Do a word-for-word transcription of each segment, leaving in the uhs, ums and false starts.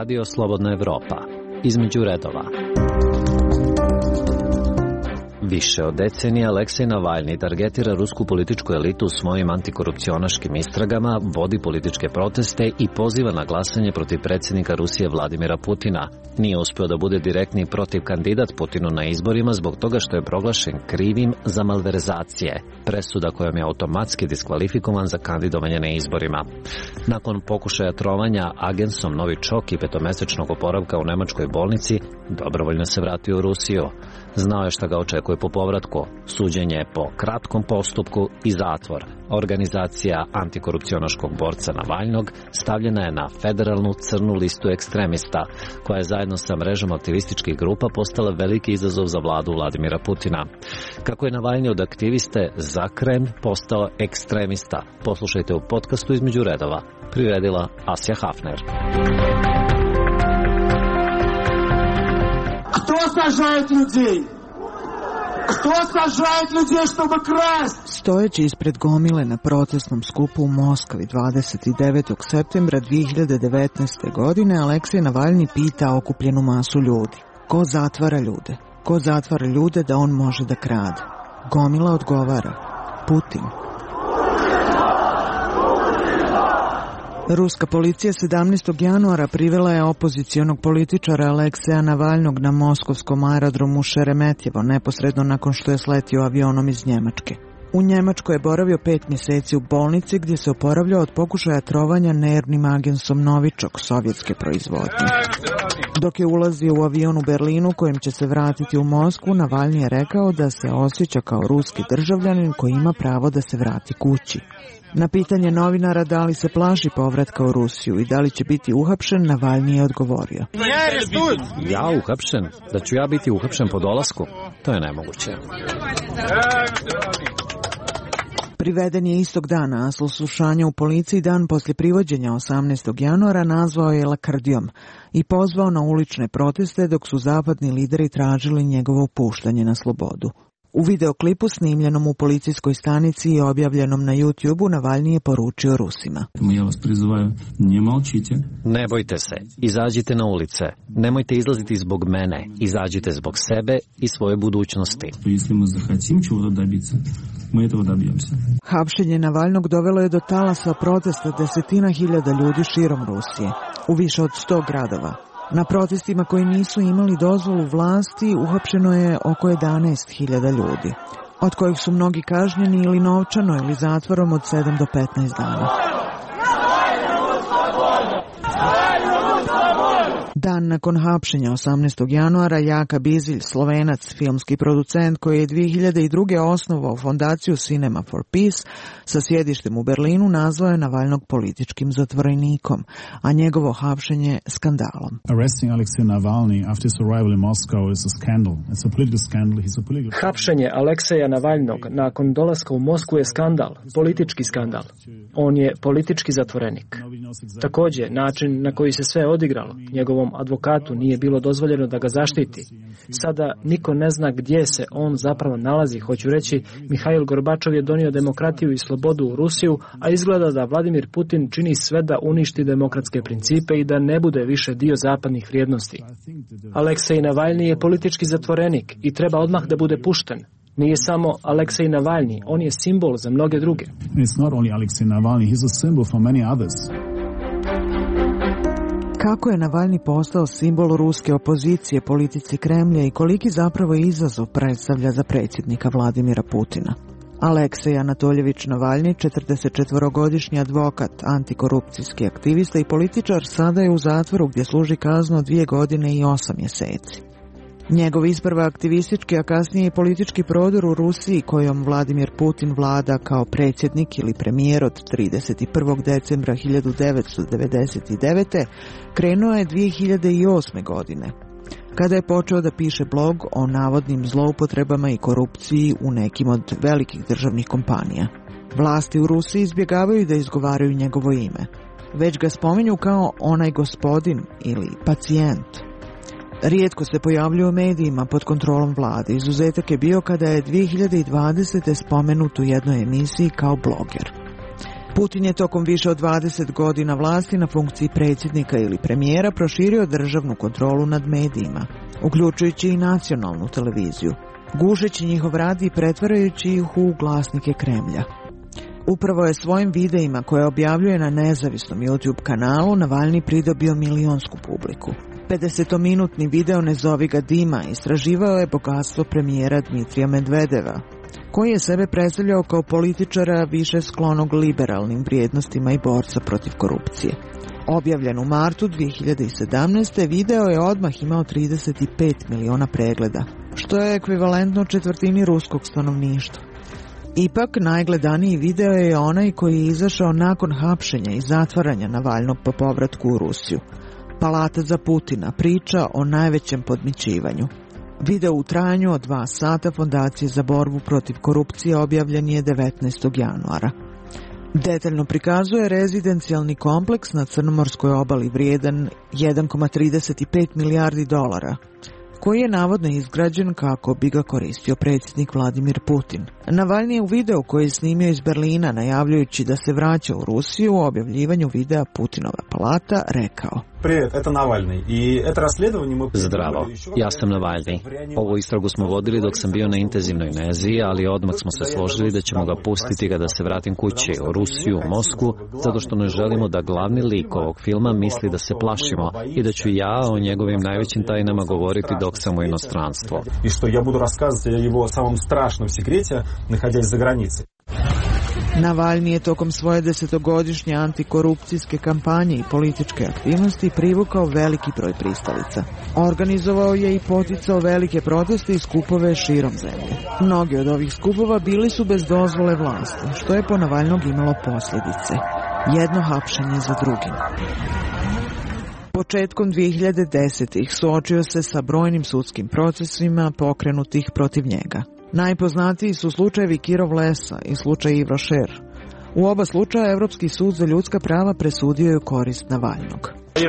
Radio Slobodna Evropa. Između redova. Više od decenija Aleksej Navalni targetira rusku političku elitu svojim antikorupcionaškim istragama, vodi političke proteste i poziva na glasanje protiv predsjednika Rusije Vladimira Putina. Nije uspio da bude direktni protiv kandidat Putinu na izborima zbog toga što je proglašen krivim za malverzacije, presuda kojom je automatski diskvalifikovan za kandidovanje na izborima. Nakon pokušaja trovanja agensom Novičok i petomesečnog oporavka u nemačkoj bolnici, dobrovoljno se vratio u Rusiju. Znao je šta ga očekuje po povratku, suđenje po kratkom postupku i zatvor. Organizacija antikorupcionaškog borca Navalnog stavljena je na federalnu crnu listu ekstremista, koja je zajedno sa mrežom aktivističkih grupa postala veliki izazov za vladu Vladimira Putina. Kako je Navalni od aktiviste za Kremlj postao ekstremista, poslušajte u podcastu Između redova. Priredila Asja Hafner. Кто сажает людей? Кто сажает людей, чтобы красть? Stojeći ispred gomile na protestnom skupu u Moskvi dvadeset devetog septembra dve hiljade devetnaeste. godine Aleksej Navalni pita okupljenu masu ljudi: ko zatvara ljude? Ko zatvara ljude da on može da krade? Gomila odgovara: Putin. Ruska policija sedamnaestog januara privela je opozicionog političara Alekseja Navalnog na moskovskom aerodromu Šeremetjevo neposredno nakon što je sletio avionom iz Njemačke. U Njemačkoj je boravio pet mjeseci u bolnici gdje se oporavljao od pokušaja trovanja nervnim agensom Novičok sovjetske proizvodnje. Dok je ulazio u avion u Berlinu kojim će se vratiti u Moskvu, Navalni je rekao da se osjeća kao ruski državljanin koji ima pravo da se vrati kući. Na pitanje novinara da li se plaši povratka u Rusiju i da li će biti uhapšen, Navalni je odgovorio: Ja uhapšen? Da ću ja biti uhapšen po dolasku? To je nemoguće. Priveden je istog dana, a slušanje u policiji dan poslije privođenja osamnaestog januara nazvao je lakrdijom i pozvao na ulične proteste dok su zapadni lideri tražili njegovo puštanje na slobodu. U videoklipu snimljenom u policijskoj stanici i objavljenom na YouTube-u Navalni je poručio Rusima: Ja vas prizivaju, ne molčite. Ne bojte se, izađite na ulice. Nemojte izlaziti zbog mene, izađite zbog sebe i svoje budućnosti. Если мы захотим чего-то добиться, мы этого добьемся. Hapšenje Navalnog dovelo je do talasa protesta desetina hiljada ljudi širom Rusije, u više od sto gradova. Na protestima koji nisu imali dozvolu vlasti uhapšeno je oko jedanaest hiljada ljudi, od kojih su mnogi kažnjeni ili novčano ili zatvorom od sedam do petnaest dana. Dan nakon hapšenja osamnaestog januara Jaka Bizilj, Slovenac, filmski producent koji je dve hiljade druge. osnovao fondaciju Cinema for Peace sa sjedištem u Berlinu, nazvao je Navalnog političkim zatvorenikom, a njegovo hapšenje skandalom. Hapšenje Alekseja Navalnog nakon dolaska u Moskvu je skandal, politički skandal. On je politički zatvorenik. Također, način na koji se sve odigralo, njegovom advokatu nije bilo dozvoljeno da ga zaštiti. Sada niko ne zna gdje se on zapravo nalazi. Hoću reći, Mihail Gorbačov je donio demokratiju i slobodu u Rusiju, a izgleda da Vladimir Putin čini sve da uništi demokratske principe i da ne bude više dio zapadnih vrijednosti. Aleksej Navalni je politički zatvorenik i treba odmah da bude pušten. Nije samo Aleksej Navalni, on je simbol za mnoge druge. It's not only Alexei Navalny, he's a symbol for many others. Kako je Navalni postao simbol ruske opozicije politici Kremlja i koliki zapravo izazov predstavlja za predsjednika Vladimira Putina? Aleksej Anatoljević Navalni, četrdesetčetvorogodišnji advokat, antikorupcijski aktivista i političar, sada je u zatvoru gdje služi kaznu od dvije godine i osam mjeseci. Njegov isprva aktivistički, a kasnije i politički prodor u Rusiji, kojom Vladimir Putin vlada kao predsjednik ili premijer od trideset prvog decembra hiljadu devetsto devedeset devete. krenuo je dvije hiljade osme. godine, kada je počeo da piše blog o navodnim zloupotrebama i korupciji u nekim od velikih državnih kompanija. Vlasti u Rusiji izbjegavaju da izgovaraju njegovo ime, već ga spominju kao onaj gospodin ili pacijent. Rijetko se pojavljuje u medijima pod kontrolom vlade. Izuzetak je bio kada je dvije hiljade dvadesete. spomenut u jednoj emisiji kao bloger. Putin je tokom više od dvadeset godina vlasti na funkciji predsjednika ili premijera proširio državnu kontrolu nad medijima, uključujući i nacionalnu televiziju, gušeći njihov rad i pretvarajući ih u glasnike Kremlja. Upravo je svojim videima koje objavljuje na nezavisnom YouTube kanalu Navalni pridobio milionsku publiku. pedesetominutni video Ne zovi ga Dima istraživao je bogatstvo premijera Dmitrija Medvedeva, koji je sebe predstavljao kao političara više sklonog liberalnim vrijednostima i borca protiv korupcije. Objavljen u martu dvije hiljade sedamnaeste. video je odmah imao trideset pet miliona pregleda, što je ekvivalentno četvrtini ruskog stanovništva. Ipak, najgledaniji video je onaj koji je izašao nakon hapšenja i zatvaranja Navalnog po povratku u Rusiju. Palata za Putina, priča o najvećem podmićivanju. Video u trajanju od dva sata Fondacije za borbu protiv korupcije objavljen je devetnaestog januara. Detaljno prikazuje rezidencijalni kompleks na Crnomorskoj obali vrijedan jedan zarez trideset pet milijardi dolara, koji je navodno izgrađen kako bi ga koristio predsjednik Vladimir Putin. Navalni je u videu koji je snimio iz Berlina najavljujući da se vraća u Rusiju u objavljivanju videa Putinova palata rekao: Привет, это Навальный. И это расследование мы... Zdravo, ja sam Navalni. Ovu istragu smo vodili dok sam bio na intenzivnoj nezi, ali odmah smo se složili da ćemo ga pustiti kada se vratim kući u Rusiju, u Moskvu, zato što ne želimo da glavni lik ovog filma misli da se plašimo i da ću ja o njegovim najvećim tajnama govoriti dok sam u inostranstvu. I što ja budu raskazati o jeho samom strašnom sekrete, naходясь za granice. Navalni je tokom svoje desetogodišnje antikorupcijske kampanje i političke aktivnosti privukao veliki broj pristalica. Organizovao je i poticao velike proteste i skupove širom zemlje. Mnogi od ovih skupova bili su bez dozvole vlasti, što je po Navalnog imalo posljedice. Jedno hapšenje za drugim. Početkom dvije hiljade desetih. suočio se sa brojnim sudskim procesima pokrenutih protiv njega. Najpoznatiji su slučajevi Kirov Lesa i slučaj Ivro Šer. U oba slučaja Evropski sud za ljudska prava presudio je korist Navalnog.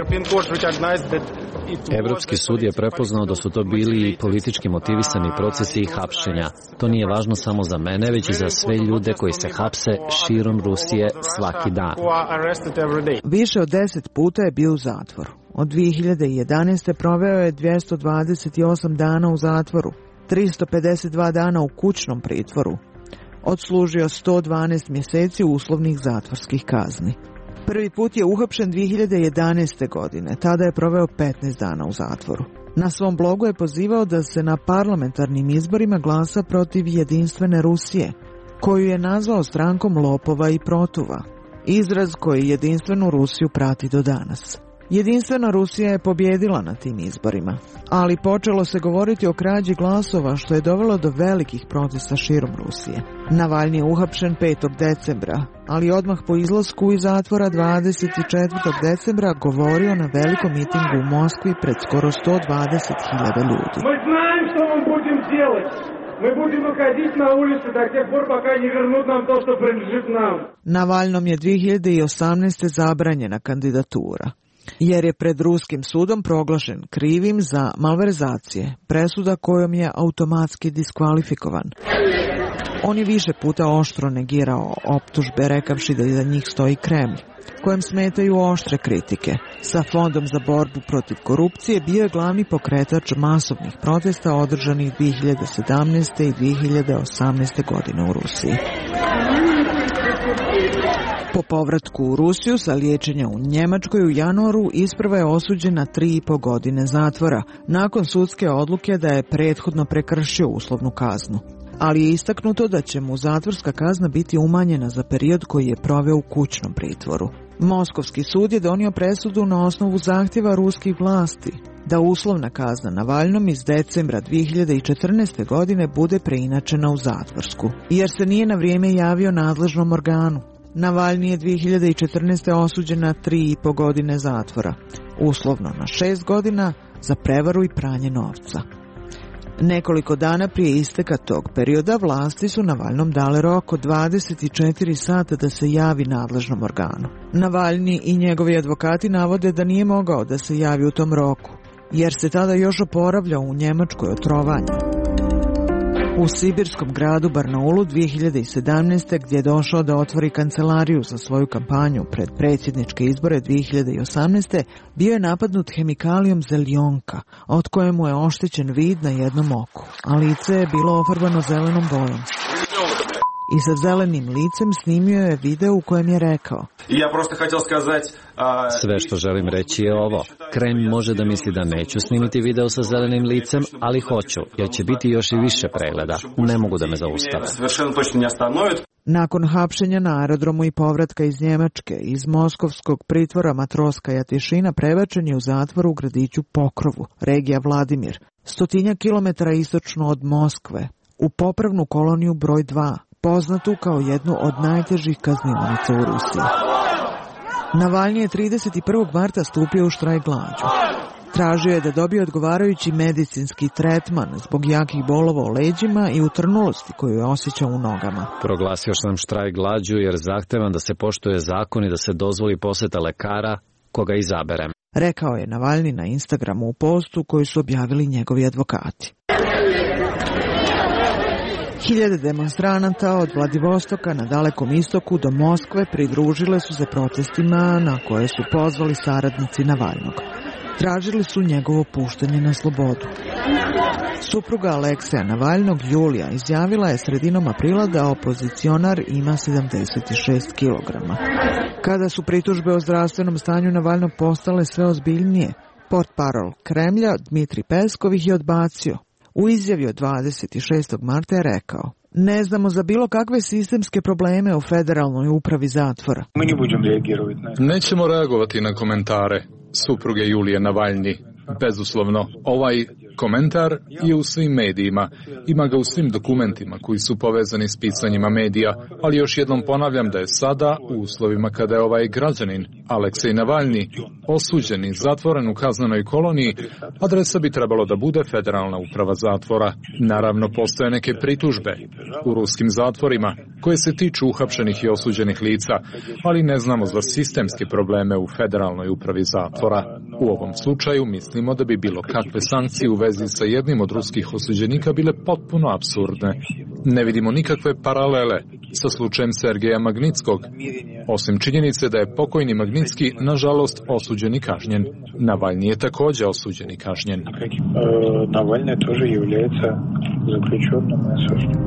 Evropski sud je prepoznao da su to bili politički motivisani procesi i hapšenja. To nije važno samo za mene, već i za sve ljude koji se hapse širom Rusije svaki dan. Više od deset puta je bio u zatvoru. Od dvije hiljade jedanaeste. proveo je dvjesto dvadeset osam dana u zatvoru, tristo pedeset dva dana u kućnom pritvoru. Odslužio sto dvanaest mjeseci uslovnih zatvorskih kazni. Prvi put je uhapšen dvije hiljade jedanaeste. godine, tada je proveo petnaest dana u zatvoru. Na svom blogu je pozivao da se na parlamentarnim izborima glasa protiv jedinstvene Rusije, koju je nazvao strankom lopova i protuva, izraz koji jedinstvenu Rusiju prati do danas. Jedinstvena Rusija je pobjedila na tim izborima, ali počelo se govoriti o krađi glasova, što je dovelo do velikih protesta širom Rusije. Navalni je uhapšen petog decembra, ali odmah po izlasku iz zatvora dvadeset četvrtog decembra govorio na velikom mitingu u Moskvi pred skoro sto dvadeset hiljada ljudi. Mi znamo što vam budemo делать. Mi budemo ходить na ulicu do tih por, пока не вернут нам to što принадлежит nam. Navalnom je dvije hiljade osamnaeste. zabranjena kandidatura, jer je pred ruskim sudom proglašen krivim za malverzacije, presuda kojom je automatski diskvalifikovan. On je više puta oštro negirao optužbe, rekavši da iza njih stoji Kremlj, kojem smetaju oštre kritike. Sa Fondom za borbu protiv korupcije bio je glavni pokretač masovnih protesta održanih dvije hiljade sedamnaeste. i dvije hiljade osamnaeste. godine u Rusiji. Po povratku u Rusiju sa liječenja u Njemačkoj u januaru isprva je osuđen na tri i po godine zatvora, nakon sudske odluke da je prethodno prekršio uslovnu kaznu. Ali je istaknuto da će mu zatvorska kazna biti umanjena za period koji je proveo u kućnom pritvoru. Moskovski sud je donio presudu na osnovu zahtjeva ruskih vlasti da uslovna kazna Navalnom iz decembra dvije hiljade četrnaeste. godine bude preinačena u zatvorsku, jer se nije na vrijeme javio nadležnom organu. Navalni je dvije hiljade četrnaeste. osuđen na tri i po godine zatvora, uslovno na šest godina za prevaru i pranje novca. Nekoliko dana prije isteka tog perioda vlasti su Navalnom dale rok od dvadeset četiri sata da se javi nadležnom organu. Navalni i njegovi advokati navode da nije mogao da se javi u tom roku, jer se tada još oporavljao u Njemačkoj od trovanja. U sibirskom gradu Barnaulu dvije hiljade sedamnaeste. gdje je došao da otvori kancelariju za svoju kampanju pred predsjedničke izbore dvije hiljade osamnaeste. bio je napadnut hemikalijom zeljonka, od kojemu je oštećen vid na jednom oku, a lice je bilo ofarbano zelenom bojom. I sa zelenim licem snimio je video u kojem je rekao: Sve što želim reći je ovo. Kreml može da misli da neću snimiti video sa zelenim licem, ali hoću, jer će biti još i više pregleda. Ne mogu da me zaustave. Nakon hapšenja na aerodromu i povratka iz Njemačke, iz moskovskog pritvora Matroska Jatišina prebačen je u zatvor u gradiću Pokrovu, regija Vladimir, stotinja kilometara istočno od Moskve, u popravnu koloniju broj dva, poznatu kao jednu od najtežih kaznionica u Rusiji. Navalnji je trideset prvog marta stupio u štrajk glađu. Tražio je da dobije odgovarajući medicinski tretman zbog jakih bolova u leđima i utrnulosti koju je osjećao u nogama. Proglasio sam štrajk glađu jer zahtevam da se poštuje zakon i da se dozvoli poseta lekara koga izaberem, rekao je Navalni na Instagramu u postu koji su objavili njegovi advokati. Hiljade demonstranata od Vladivostoka na Dalekom istoku do Moskve pridružile su se protestima na koje su pozvali saradnici Navalnog. Tražili su njegovo puštanje na slobodu. Supruga Alekseja Navalnog, Julija, izjavila je sredinom aprila da opozicionar ima sedamdeset šest kilograma. Kada su pritužbe o zdravstvenom stanju Navalnog postale sve ozbiljnije, portparol Kremlja Dmitri Peskov ih je odbacio. U izjavi od dvadeset šestog marta je rekao: Ne znamo za bilo kakve sistemske probleme u Federalnoj upravi zatvora. Nećemo reagovati na komentare supruge Julije Navalni. Bezuslovno, ovaj komentar je u svim medijima, ima ga u svim dokumentima koji su povezani s pisanjima medija, ali još jednom ponavljam da je sada, u uslovima kada je ovaj građanin, Aleksej Navalni, osuđen i zatvoren u kaznenoj koloniji, adresa bi trebalo da bude Federalna uprava zatvora. Naravno, postoje neke pritužbe u ruskim zatvorima koje se tiču uhapšenih i osuđenih lica, ali ne znamo za sistemske probleme u Federalnoj upravi zatvora. U ovom slučaju mislimo da bi bilo kakve sankcije u vezi sa jednim od ruskih osuđenika bile potpuno apsurdne. Ne vidimo nikakve paralele sa slučajem Sergeja Magnitskog, osim činjenice da je pokojni Magnitski nažalost osuđen i kažnjen. Navalni je također osuđen i kažnjen. Navalni također является заключенным и осужденным.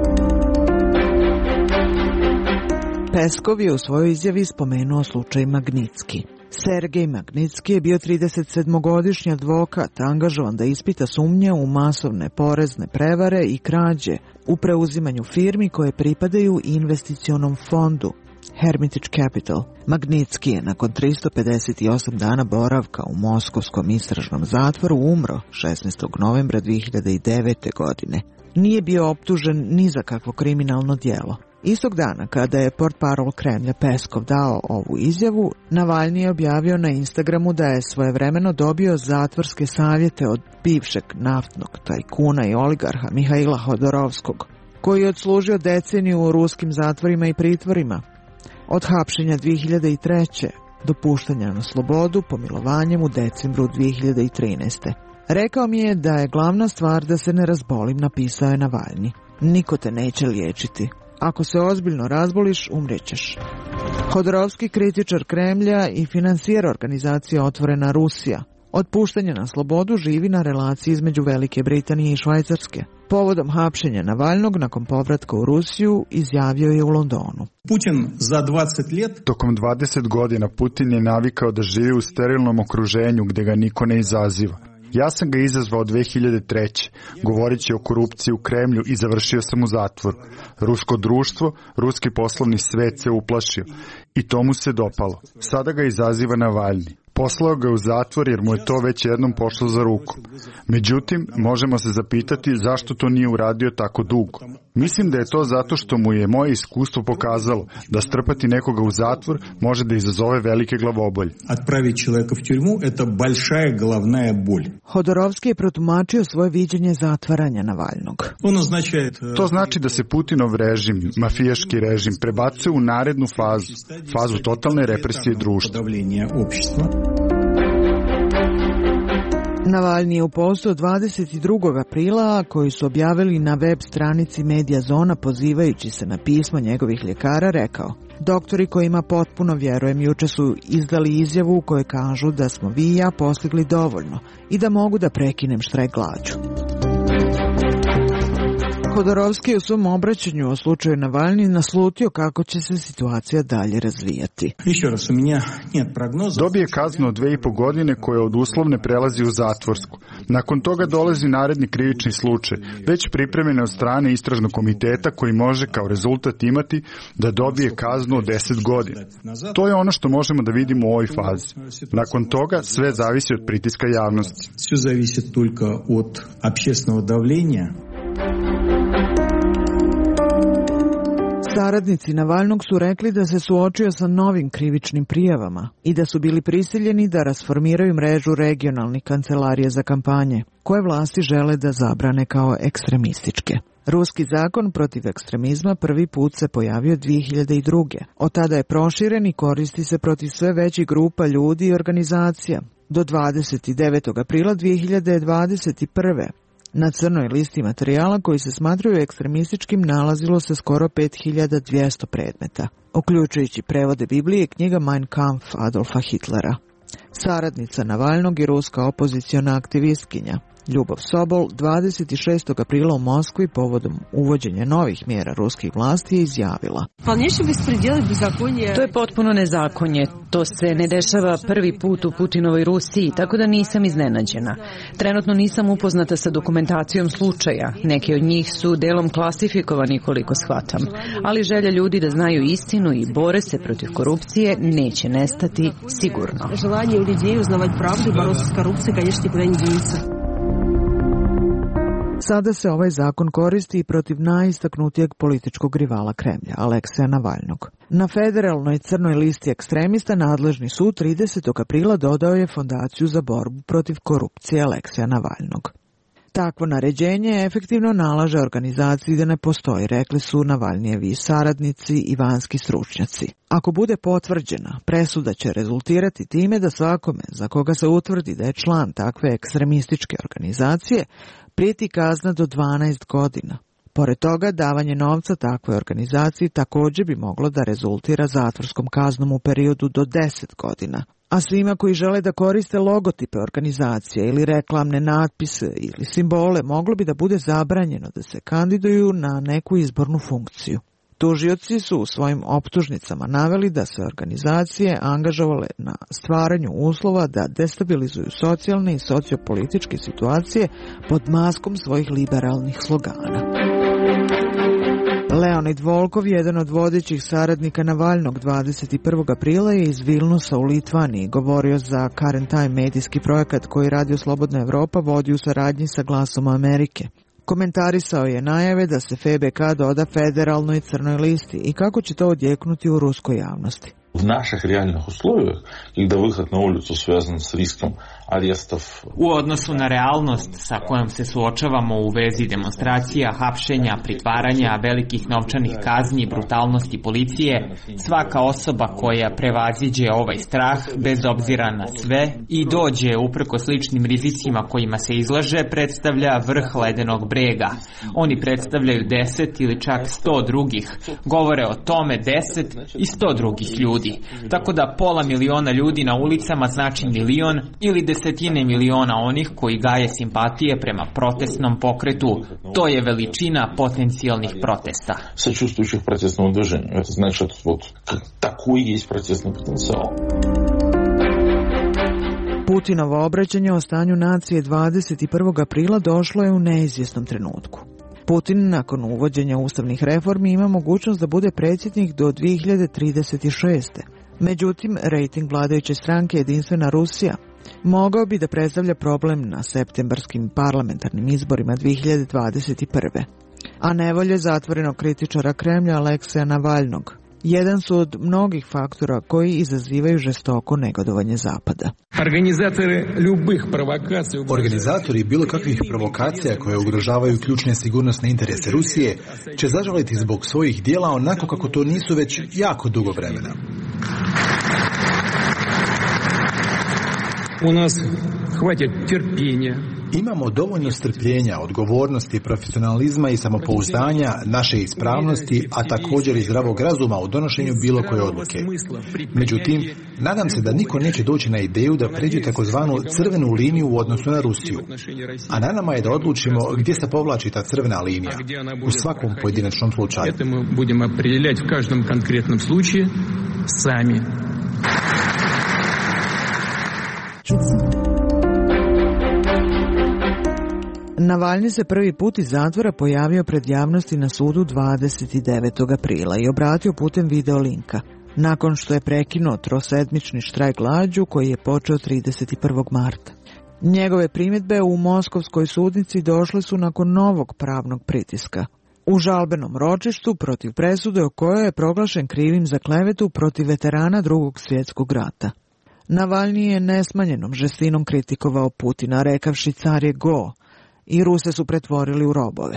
Peskov je u svojoj izjavi spomenuo slučaj Magnitski. Sergej Magnitski je bio tridesetsedmogodišnji advokat, angažovan da ispita sumnje u masovne porezne prevare i krađe u preuzimanju firmi koje pripadaju investicionom fondu Hermitage Capital. Magnitski je nakon tristo pedeset osam dana boravka u moskovskom istražnom zatvoru umro šesnaestog novembra dvije hiljade devete. godine. Nije bio optužen ni za kakvo kriminalno djelo. Istog dana, kada je portparol Kremlja Peskov dao ovu izjavu, Navalni je objavio na Instagramu da je svojevremeno dobio zatvorske savjete od bivšeg naftnog tajkuna i oligarha Mihaila Hodorovskog, koji je odslužio deceniju u ruskim zatvorima i pritvorima. Od hapšenja dvije hiljade treće. do puštanja na slobodu pomilovanjem u decembru dvije hiljade trinaeste. Rekao mi je da je glavna stvar da se ne razbolim, napisao je Navalni. Niko te neće liječiti. Ako se ozbiljno razboliš, umrećeš. Hodorovski, kritičar Kremlja i financijer organizacije Otvorena Rusija, od puštanja na slobodu živi na relaciji između Velike Britanije i Švajcarske. Povodom hapšenja Navalnog nakon povratka u Rusiju izjavio je u Londonu. Putin za dvadeset let... Tokom dvadeset godina Putin je navikao da živi u sterilnom okruženju gdje ga niko ne izaziva. Ja sam ga izazvao dvije hiljade treće. govoreći o korupciji u Kremlju i završio sam u zatvoru. Rusko društvo, ruski poslovni svet se uplašio i to mu se dopalo. Sada ga izaziva Navalni. Poslao ga u zatvor jer mu je to već jednom pošlo za ruku. Međutim, možemo se zapitati zašto to nije uradio tako dugo. Mislim da je to zato što mu je moje iskustvo pokazalo da strpati nekoga u zatvor može da izazove velike glavobolje. Отправить человека в тюрьму – это большая головная боль. Hodorovski je protumačio svoje viđenje zatvaranja Navalnog. On označает... To znači da se Putinov režim, mafijaški režim, prebacuje u narednu fazu, fazu totalne represije društva. Navalni je u postu od dvadeset drugog aprila koji su objavili na web stranici Medija Zona pozivajući se na pismo njegovih ljekara rekao: doktori kojima potpuno vjerujem juče su izdali izjavu u kojoj kažu da smo vi i ja postigli dovoljno i da mogu da prekinem štrajk glađu. Hodorovski je u svom obraćanju o slučaju Navalni naslutio kako će se situacija dalje razvijati. Dobije kaznu od dve i po godine koja od uslovne prelazi u zatvorsku. Nakon toga dolazi naredni krivični slučaj, već pripremljene od strane istražnog komiteta koji može kao rezultat imati da dobije kaznu od deset godina. To je ono što možemo da vidimo u ovoj fazi. Nakon toga sve zavisi od pritiska javnosti. Sve zavisi toliko od общественного давления. Saradnici Navalnog su rekli da se suočio sa novim krivičnim prijavama i da su bili prisiljeni da rasformiraju mrežu regionalnih kancelarija za kampanje, koje vlasti žele da zabrane kao ekstremističke. Ruski zakon protiv ekstremizma prvi put se pojavio dvije hiljade druge. Od tada je proširen i koristi se protiv sve većih grupa ljudi i organizacija. Do dvadeset devetog aprila dvije hiljade dvadeset prve. Na crnoj listi materijala koji se smatraju ekstremističkim nalazilo se skoro pet hiljada dvjesto predmeta, uključujući prevode Biblije i knjiga Mein Kampf Adolfa Hitlera. Saradnica Navalnog i ruska opoziciona aktivistkinja Ljubov Sobol dvadeset šestog aprila u Moskvi povodom uvođenja novih mjera ruskih vlasti je izjavila: to je potpuno nezakonje. To se ne dešava prvi put u Putinovoj Rusiji, tako da nisam iznenađena. Trenutno nisam upoznata sa dokumentacijom slučaja. Neki od njih su delom klasifikovani koliko shvatam. Ali želja ljudi da znaju istinu i bore se protiv korupcije neće nestati sigurno. Желание у людей узнавать правду и бороться с коррупцией, конечно, никуда не денется. Sada se ovaj zakon koristi i protiv najistaknutijeg političkog rivala Kremlja, Alekseja Navalnog. Na federalnoj crnoj listi ekstremista nadležni sud tridesetog aprila dodao je fondaciju za borbu protiv korupcije Alekseja Navalnog. Takvo naređenje efektivno nalaže organizaciji da ne postoji, rekli su Navalnijevi saradnici i vanjski stručnjaci. Ako bude potvrđena, presuda će rezultirati time da svakome za koga se utvrdi da je član takve ekstremističke organizacije prijeti kazna do dvanaest godina. Pored toga, davanje novca takvoj organizaciji također bi moglo da rezultira zatvorskom kaznom u periodu do deset godina. A svima koji žele da koriste logotipe organizacije ili reklamne natpise ili simbole moglo bi da bude zabranjeno da se kandiduju na neku izbornu funkciju. Tužioci su u svojim optužnicama naveli da se organizacije angažovale na stvaranju uslova da destabilizuju socijalne i sociopolitičke situacije pod maskom svojih liberalnih slogana. Leonid Volkov, jedan od vodećih saradnika Navalnog, dvadeset prvog aprila je iz Vilnusa u Litvaniji govorio za Current Time medijski projekat koji Radio Slobodna Evropa vodi u saradnji sa Glasom Amerike. Komentarisao je najave da se F B K doda federalnoj crnoj listi i kako će to odjeknuti u ruskoj javnosti. В наших реальных условиях, когда выход на улицу связан с риском арестов. U odnosu na realnost sa kojom se suočavamo u vezi demonstracija, hapšenja, pritvaranja, velikih novčanih kazni, brutalnosti policije, svaka osoba koja prevaziđe ovaj strah, bez obzira na sve, i dođe uprko sličnim rizicima kojima se izlaže, predstavlja vrh ledenog brega. Oni predstavljaju deset ili čak sto drugih. Govore o tome deset i sto drugih ljudi. Tako da pola miliona ljudi na ulicama znači milion ili desetine miliona onih koji gaje simpatije prema protestnom pokretu. To je veličina potencijalnih protesta. Сочувствующих протестному движению. Это значит, вот такой есть протестный потенциал. Putinovo obraćanje o stanju nacije dvadeset prvog aprila došlo je u neizvjesnom trenutku. Putin nakon uvođenja ustavnih reformi ima mogućnost da bude predsjednik do dvije hiljade trideset šeste. Međutim, rejting vladajuće stranke Jedinstvena Rusija mogao bi da predstavlja problem na septembarskim parlamentarnim izborima dvije hiljade dvadeset prve. A nevolje zatvorenog kritičara Kremlja Alekseja Navalnog jedan su od mnogih faktora koji izazivaju žestoko negodovanje Zapada. Organizatori bilo kakvih provokacija koje ugrožavaju ključne sigurnosne interese Rusije će zažaliti zbog svojih dijela onako kako to nisu već jako dugo vremena. У нас Imamo dovoljno strpljenja, odgovornosti, profesionalizma i samopouzdanja, naše ispravnosti, a također i zdravog razuma u donošenju bilo koje odluke. Međutim, nadam se da niko neće doći na ideju da pređe takozvanu crvenu liniju u odnosu na Rusiju. A na nama je da odlučimo gdje se povlači ta crvena linija u svakom pojedinačnom slučaju. Budemo определять в каждом конкретном случае сами. Navalni se prvi put iz zatvora pojavio pred javnosti na sudu dvadeset devetog aprila i obratio putem video linka, nakon što je prekinuo trosedmični štrajk glađu koji je počeo trideset prvog marta. Njegove primjedbe u moskovskoj sudnici došle su nakon novog pravnog pritiska. U žalbenom ročištu protiv presude o kojoj je proglašen krivim za klevetu protiv veterana Drugog svjetskog rata. Navalni je nesmanjenom žestinom kritikovao Putina, rekavši car je go, i Ruse su pretvorili u robove.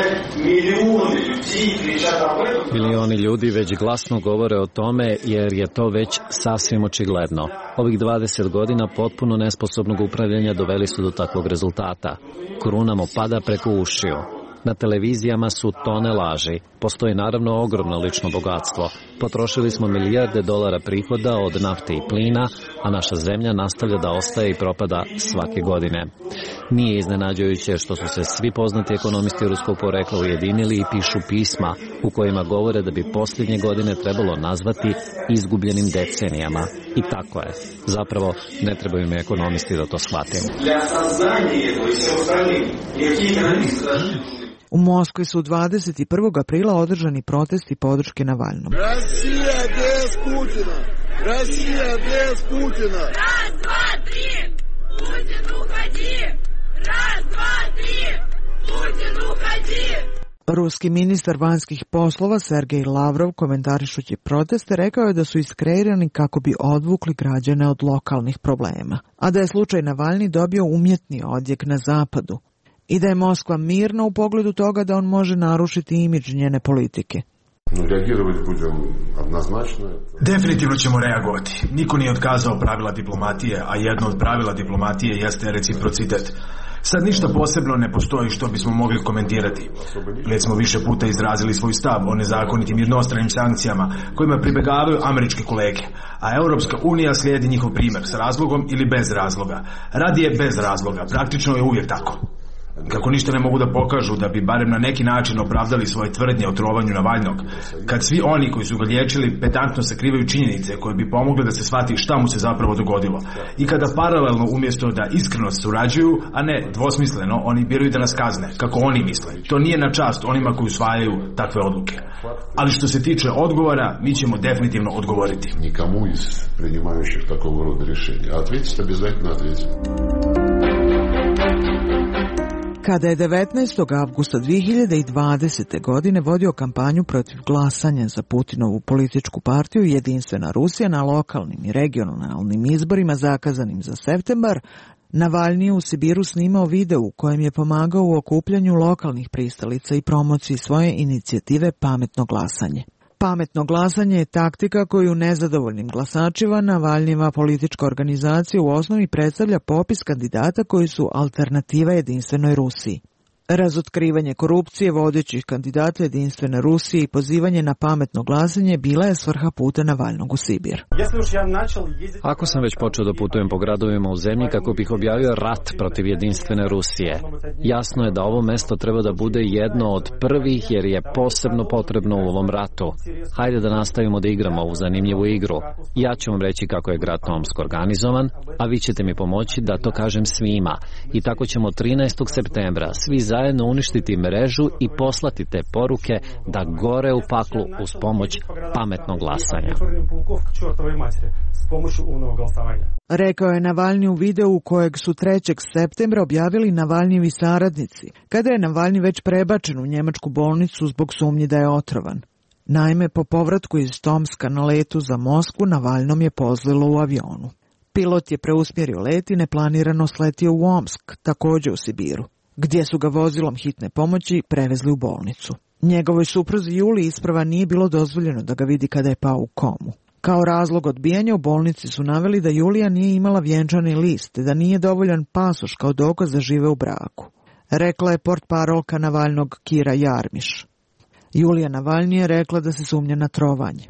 Milioni ljudi već glasno govore o tome jer je to već sasvim očigledno. Ovih dvadeset godina potpuno nesposobnog upravljanja doveli su do takvog rezultata. Kruna mu pada preko ušiju. Na televizijama su tone laži. Postoji naravno ogromno lično bogatstvo. Potrošili smo milijarde dolara prihoda od nafte i plina, a naša zemlja nastavlja da ostaje i propada svake godine. Nije iznenađujuće što su se svi poznati ekonomisti ruskog porekla ujedinili i pišu pisma u kojima govore da bi posljednje godine trebalo nazvati izgubljenim decenijama. I tako je. Zapravo, ne trebaju mi ekonomisti da to shvate. U Moskvi su dvadeset prvog aprila održani protesti podrške Navalnom. Россия без Путина! Россия без Путина! Раз, два, три! Путин, уходи! Раз, dva, tri! Putin, uходи! Ruski ministar vanjskih poslova Sergej Lavrov, komentarišući proteste, rekao je da su iskreirani kako bi odvukli građane od lokalnih problema, a da je slučaj Navalni dobio umjetni odjek na zapadu i da je Moskva mirna u pogledu toga da on može narušiti imidž njene politike. Definitivno ćemo reagovati. Niko nije otkazao pravila diplomatije, a jedno od pravila diplomatije jeste reciprocitet. Sad ništa posebno ne postoji što bismo mogli komentirati. Već smo više puta izrazili svoj stav o nezakonitim jednostranim sankcijama kojima pribegavaju američke kolege, a Europska unija slijedi njihov primjer s razlogom ili bez razloga. Radije bez razloga, praktično je uvijek tako. Kako ništa ne mogu da pokažu da bi barem na neki način opravdali svoje tvrdnje o trovanju Navalnog, kad svi oni koji su ga liječili pedantno sakrivaju činjenice koje bi pomogle da se shvati šta mu se zapravo dogodilo, i kada paralelno umjesto da iskreno surađuju, a ne dvosmisleno, oni biraju da nas kazne, kako oni misle. To nije na čast onima koji usvajaju takve odluke. Ali što se tiče odgovora, mi ćemo definitivno odgovoriti. Nikomu iz prijímajućih takvog roda rješenja. A ответite, обязательно ответите. Kada je devetnaestog avgusta dve hiljade dvadesete. godine vodio kampanju protiv glasanja za Putinovu političku partiju Jedinstvena Rusija na lokalnim i regionalnim izborima zakazanim za septembar, Navalni je u Sibiru snimao video u kojem je pomagao u okupljanju lokalnih pristalica i promociji svoje inicijative Pametno glasanje. Pametno glasanje je taktika koju nezadovoljnim glasačima Navalnijeva politička organizacija u osnovi predstavlja popis kandidata koji su alternativa Jedinstvenoj Rusiji. Razotkrivanje korupcije vodećih kandidata Jedinstvene Rusije i pozivanje na pametno glasanje bila je svrha puta Navalnog u Sibir. Ako sam već počeo da putujem po gradovima u zemlji kako bih objavio rat protiv Jedinstvene Rusije, jasno je da ovo mesto treba da bude jedno od prvih jer je posebno potrebno u ovom ratu. Hajde da nastavimo da igramo ovu zanimljivu igru. Ja ću vam reći kako je grad Tomsk organizovan, a vi ćete mi pomoći da to kažem svima. I tako ćemo trinaestog septembra svi zajedno uništiti mrežu i poslati te poruke da gore u paklu uz pomoć pametnog glasanja. Rekao je Navalni u videu u kojeg su trećeg septembra objavili Navalnijevi saradnici, kada je Navalni već prebačen u njemačku bolnicu zbog sumnji da je otrovan. Naime, po povratku iz Tomska na letu za Moskvu, Navalnom je pozlilo u avionu. Pilot je preusmjerio let i neplanirano sletio u Omsk, također u Sibiru, gdje su ga vozilom hitne pomoći prevezli u bolnicu. Njegovoj supruzi Juli isprava nije bilo dozvoljeno da ga vidi kada je pao u komu. Kao razlog odbijanja u bolnici su naveli da Julija nije imala vjenčani list, te da nije dovoljan pasoš kao dokaz da žive u braku. Rekla je portparolka Navalnog Kira Jarmiš. Julija Navalni je rekla da se sumnja na trovanje.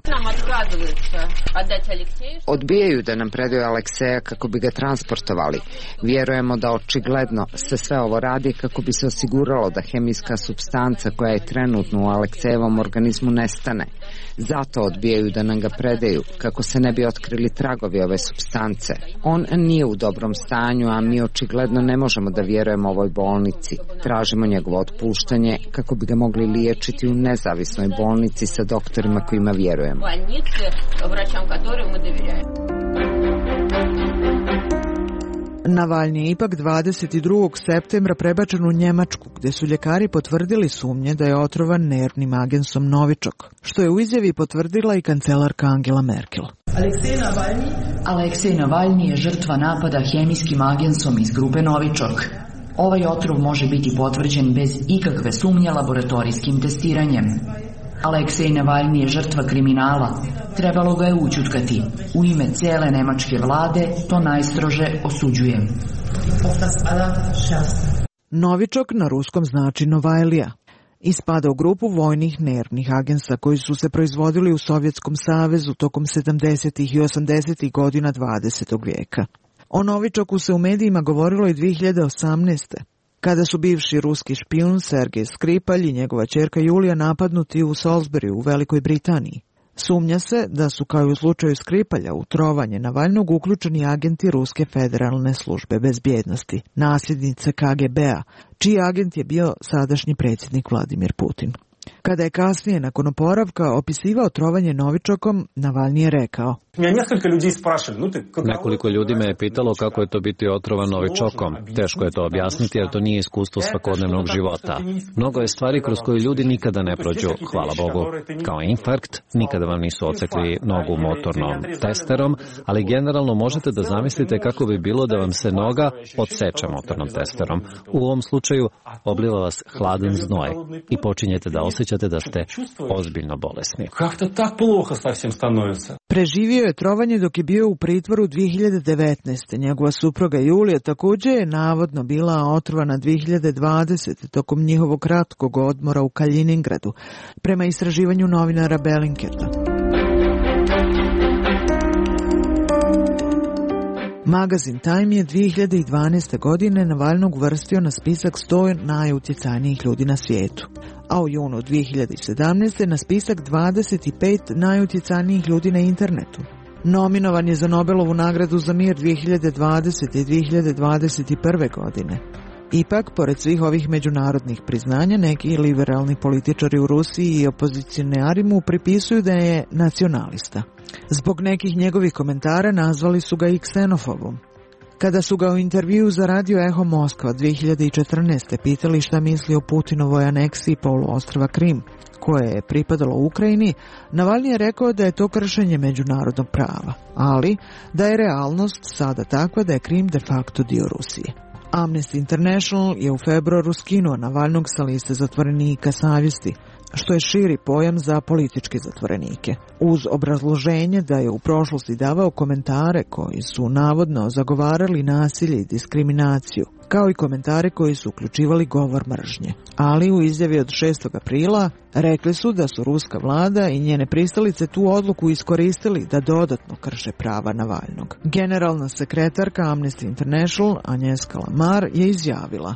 Odbijaju da nam predaju Alekseja kako bi ga transportovali. Vjerujemo da očigledno se sve ovo radi kako bi se osiguralo da hemijska supstanca koja je trenutno u Aleksejevom organizmu nestane. Zato odbijaju da nam ga predaju, kako se ne bi otkrili tragovi ove supstance. On nije u dobrom stanju, a mi očigledno ne možemo da vjerujemo ovoj bolnici. Tražimo njegovo otpuštanje kako bi ga mogli liječiti u nezavisnoj bolnici sa doktorima kojima vjerujemo. Navalni je ipak dvadeset drugog septembra prebačen u Njemačku, gdje su ljekari potvrdili sumnje da je otrovan nervnim agensom Novičok, što je u izjavi potvrdila i kancelarka Angela Merkel. Aleksej Navalni je žrtva napada hemijskim agensom iz grupe Novičok. Ovaj otrov može biti potvrđen bez ikakve sumnje laboratorijskim testiranjem. Aleksej Navalni je žrtva kriminala. Trebalo ga je ućutkati. U ime cijele nemačke vlade to najstrože osuđujem. Novičok na ruskom znači Novajlija i spada u grupu vojnih nervnih agensa koji su se proizvodili u Sovjetskom savezu tokom sedamdesetih i osamdesetih godina dvadesetog vijeka. O Novičoku se u medijima govorilo i dvije hiljade osamnaeste. kada su bivši ruski špijun Sergej Skripalj i njegova ćerka Julija napadnuti u Salisburyu u Velikoj Britaniji. Sumnja se da su, kao i u slučaju Skripalja, u trovanje Navalnog uključeni agenti Ruske federalne službe bezbjednosti, nasljednice K G B-a, čiji agent je bio sadašnji predsjednik Vladimir Putin. Kada je kasnije, nakon oporavka, opisivao trovanje Novičokom, Navalni je rekao: Nekoliko ljudi me je pitalo kako je to biti otrovan Novičokom. Teško je to objasniti jer to nije iskustvo svakodnevnog života. Mnogo je stvari kroz koje ljudi nikada ne prođu, hvala Bogu. Kao infarkt, nikada vam nisu ocekli nogu motornom testerom, ali generalno možete da zamislite kako bi bilo da vam se noga odseče motornom testerom. U ovom slučaju obliva vas hladan znoj i počinjete da osjećate da ste ozbiljno bolesni. Preživio je trovanje dok je bio u pritvoru dvije hiljade devetnaeste. Njegova supruga Julija također je navodno bila otrovana dvije hiljade dvadesete. tokom njihovog kratkog odmora u Kaliningradu, prema istraživanju novinara Bellinketa. Magazin Time je dvije hiljade dvanaeste. godine Navalnog uvrstio na spisak sto najutjecajnijih ljudi na svijetu, a u junu dvije hiljade sedamnaeste. na spisak dvadeset pet najutjecajnijih ljudi na internetu. Nominovan je za Nobelovu nagradu za mir dvije hiljade dvadesete. i dvije hiljade dvadeset prve. godine. Ipak, pored svih ovih međunarodnih priznanja, neki liberalni političari u Rusiji i opozicionari mu pripisuju da je nacionalista. Zbog nekih njegovih komentara nazvali su ga i ksenofobom. Kada su ga u intervjuu za radio Eho Moskva dvije hiljade četrnaeste. pitali šta misli o Putinovoj aneksiji poluostrva Krim, koje je pripadalo Ukrajini, Navalni je rekao da je to kršenje međunarodnog prava, ali da je realnost sada takva da je Krim de facto dio Rusije. Amnesty International je u februaru skinuo Navalnog sa liste zatvorenika savjesti, što je širi pojam za političke zatvorenike, uz obrazloženje da je u prošlosti davao komentare koji su navodno zagovarali nasilje i diskriminaciju, kao i komentare koji su uključivali govor mržnje. Ali u izjavi od šestog aprila rekli su da su ruska vlada i njene pristalice tu odluku iskoristili da dodatno krše prava Navalnog. Generalna sekretarka Amnesty International Agnieszka Lamar je izjavila: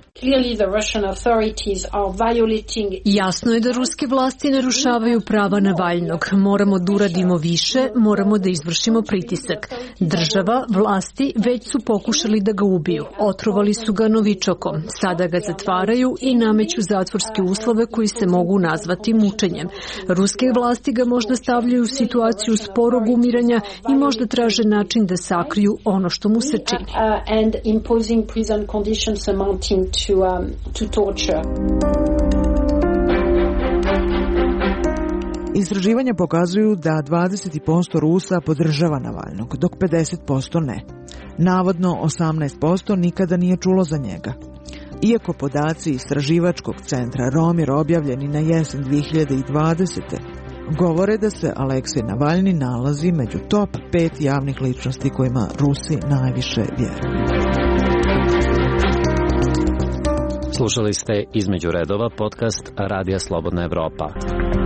Jasno je da ruske vlasti narušavaju prava Navalnog. Moramo da uradimo više, moramo da izvršimo pritisak. Država, vlasti već su pokušali da ga ubiju. Otrovali su ga Novičokom. Sada ga zatvaraju i nameću zatvorske uslove koji se mogu nazvati mučenjem. Ruske vlasti ga možda stavljaju u situaciju sporog umiranja i možda traže način da sakriju ono što mu se čini. Istraživanja pokazuju da dvadeset posto Rusa podržava Navalnog, dok pedeset posto ne. Navodno osamnaest posto nikada nije čulo za njega. Iako podaci istraživačkog centra Romir objavljeni na jesen dvije hiljade dvadesete. govore da se Aleksej Navalni nalazi među top pet javnih ličnosti kojima Rusi najviše vjeruju. Slušali ste Između redova podcast Radija Slobodna Evropa.